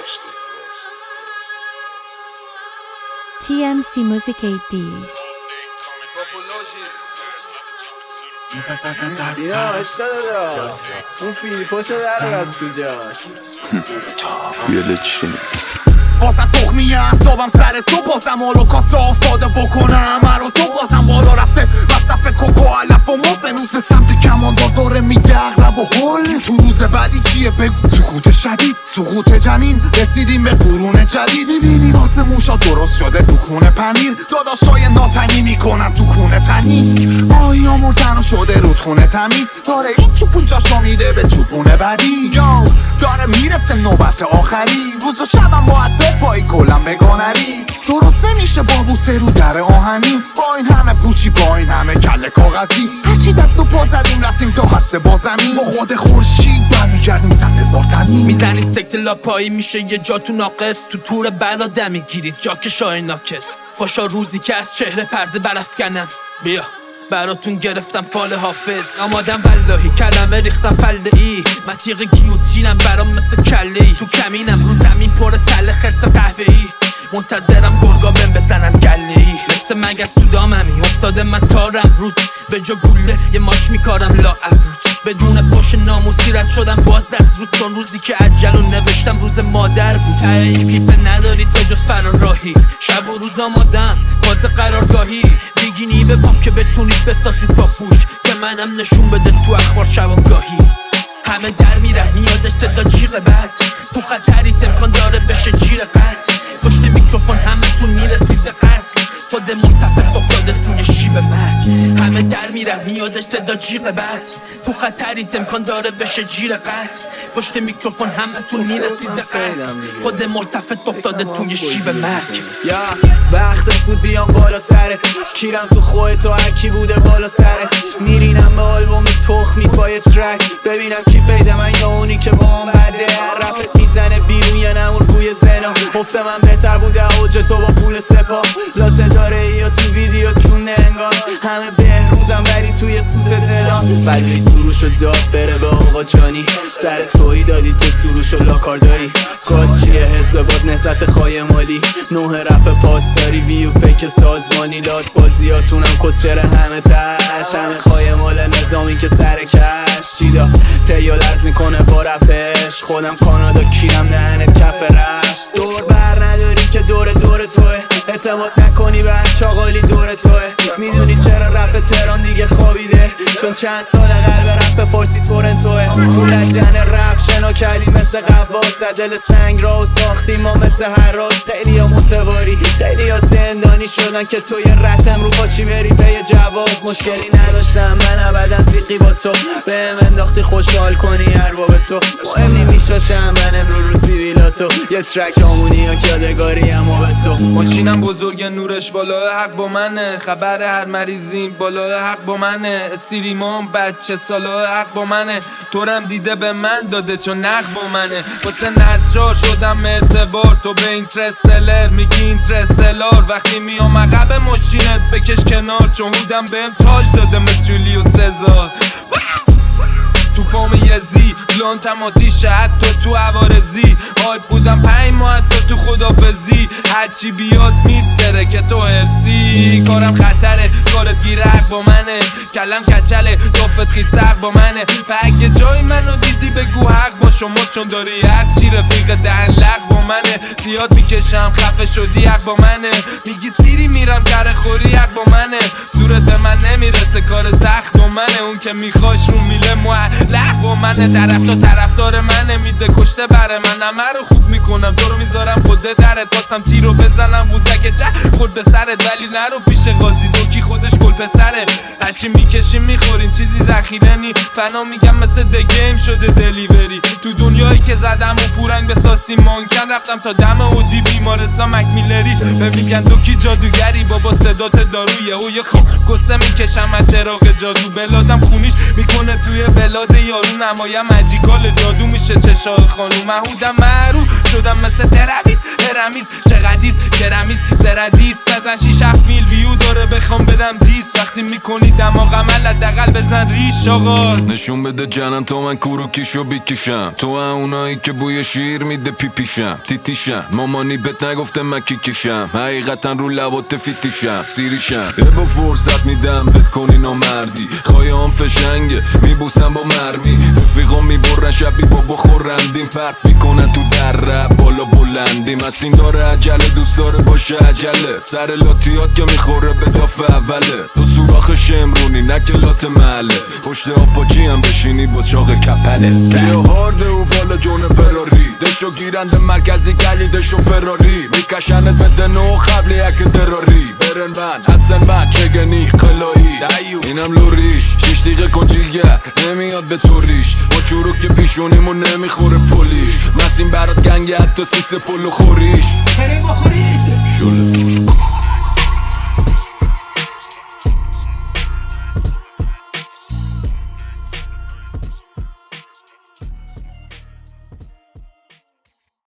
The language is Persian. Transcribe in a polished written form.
TMC Music AD. سینا عشق دادا اون فیلیپاشو در از تو جاش یه چی نیست بازم تخمیه اصابم سر صبح بازم هولوکاست افتاده بکنم هر روز صبح بازم بالا رفته مصرف کوکو علف و مفت نوز به سمت کماندار داره میگه اغرب و هل تو روز بعدی چیه بگو سقوط شدید سقوط جنین رسیدیم به قرون جدید میبینی واسه موشا درست شده تو کونه پنیر داداشای ناتنی میکنن تو کونه تنی آیا مردن و شده رودخونه تمیز داره این چوب اونجاشو میده به چوبونه بعدی یو داره میرسه نوبت آخری روز و شبم باید بپایی کلم بگانری درست نمیشه با بوسه رو در آهنی با این همه پوچی با این همه کل کاغذی هرچی دست و پا زدیم رفتیم تا هسته با زمین با خود خورشید برمیگردیم 100,000 تنی میزنید سکت لاپایی میشه یه جا تو ناقص تو تور بلا دمی گیرید جا که شای ناکس خوشا روزی که از چهره پرده برافکنم بیا براتون گرفتم فال حافظ آمادم واللهی کلمه ریختم فلده ای من تیغ گیوتینم برام مثل کله ای تو کمینم رو زمین پر تله خرس قهوه ای منتظرم گرگا بهم بزنن گله ای مثل مگس تو داممی افتاده من تارم رود به جا گوله یه ماچ میکارم لا ابرود بدون پاش ناموسی رد شدم باز از رود چون روزی که عجلو نوشتم روز مادر بود ته این قیفه ندارید به جز فراراهی شب و روز آمادم باز قرارگاهی بیگینی به پاپ که بتونید بسازید با پوش که منم نشون بده تو اخبار شبانگاهی همه در میرن میادش صدا جیغ بد تو خطریت امکان داره بشه جیر قتل پشت میکروفون همه تون میرسید به قتل خود مرتفع افتاده توی شیب مرگ همه در میرن میادش صدا جیغ بد تو خطریت امکان داره بشه جیر قتل پشت میکروفون همه تون میرسید به قتل خود مرتفع افتاده توی شیب مرگ یا وقتش بود بیام بالا سرت کیرم تو خودت و هرکی بوده بالا سرت میرینم به آلبومی تخمی پای ترک ببینم کی فیده من یا اونی که با هم بده رپت میزنه بیرون یا نمور بوی زنا افت من بهتر بوده اوج تو با پول سپا لاته داره یا تو ویدیو کونه انگار همه بهروزم بری توی سوت دلان ولی سروشو داد بره به آقا جانی سر تویی دادی تو سروشو لاکاردایی کاد چیه حزب باد نسبت خواهی مالی نوه رپ پاسداری ویو فیک سازمانی لاد بازیاتونم کسچره همه تش همه خواهی مال نظامی که سر کش چیدا تیو لرز میکنه با رپش خودم کانادا کیرم دهنت کف رش دور بر نداری که دور توه اعتماد نکنی به هر چاقالی دور توه میدونی چرا رپ تهران دیگه خوابیده چون چند سال قلب رپ فارسی تورنتوه تو لجن رپ شنا کردی مثل قواس دل سنگ را و ساختیم ما مثل هر راز خیلی ها متواری خیلی ها زندانی شدن که توی رتم رو باشی بری به جواز مشکلی نداشتم من ابدا زیقی با تو بهم انداختی خوشحال کنی ارباب تو مهم نمیشاشم من امرو رو سیویلاتو یه ترک آمونی ها که یادگاری اما به تو ماشینم بزرگ نورش بالا حق با منه خبر هر مریضیم بالا حق با منه استریمام بچه سالا حق با منه تورم دیده به من داده چون نق با منه واسه نزشار شدم اعتبار تو به این ترسلر میگی این ترسلار وقتی میام عقب ماشینت بکش کنار چون هودم بهم تاج داده مثل یولیو سزار تو پام یزی بلانتم آتیش حتی تو عوارزی هایپ بودم 5 ماه تو خدافزی هرچی بیاد میتره که تو هرسی کارم خطره کارت گیره حق با منه کلم کچله دافت خیس حق با منه پاک جای منو دیدی بگو حق با شما چون داری هرچی رفیق دهن لق با منه زیاد میکشم خفه شدی حق با منه میگی سیری میرم کره خوری حق با منه دورت به من نمیرسه کار سخت با منه اون که میخواش رو میله معلق با منه طرفدار منه میده کشته بره من همه رو خوب میکنم تو رو میذارم خود درت واسم تیرو بزنم ووزک چه خورد به سرت ولی نرو پیش قاضی دوکی خودش گل پسره هرچی میکشیم میخوریم چیزی ذخیره نی فنا میگم مثل دگیم شده دلیوری تو دنیایی که زدم و پورنگ به ساسی مانکن رفتم تا دم اودی بیمارستان مکمیلری به میگن دوکی جادوگری بابا صدات دارویه او یه خوب کسه میکشم از تراغ جادو بلادم خونیش میکنه توی بلاد یارو نمایم مجیکال جادو میشه چشای خانوم محودم معروف شدم مثل ترویز ترمیز چقدیز کرمیز زردیس نزن 6-7 میل ویو داره بخوام بدم دیس وقتی میکنی دماغم حداقل بزن ریش آقا نشون بده جنم تا من کوروکیشو بیکشم تو اونایی که بوی شیر میده پیپیشم تیتیشم مامانی بهت نگفته من کیکشم حقیقتا رو لبات فیتیشم سیریشم با فرصت میدم بهت کنی نامردی خواهیام فشنگه میبوسم با مرمی رفیقا میبرن شبی با خورندیم پرت میکنن تو در بالا بلندیم از این داره عجله دوست داره باشه عجله سر لاتیات که میخوره به داف اوله تو سوراخ شمرونی نه کلات محله پشت آپاچی هم بشینی با شاق کپله بیا هارده و بالا جون براری دشو گیرنده مرکزی گلی دشو فراری میکشنت بده نو قبل یک دراری برن من هستن من چگنی قلایی اینم لوریش 6 دقیقه کنجیگر نمیاد به تو ریش با چروک پیشونیمون نمیخوره پولیش مسیم برات گنگه حتی سیس پلو خوریش بریم بخوریش شله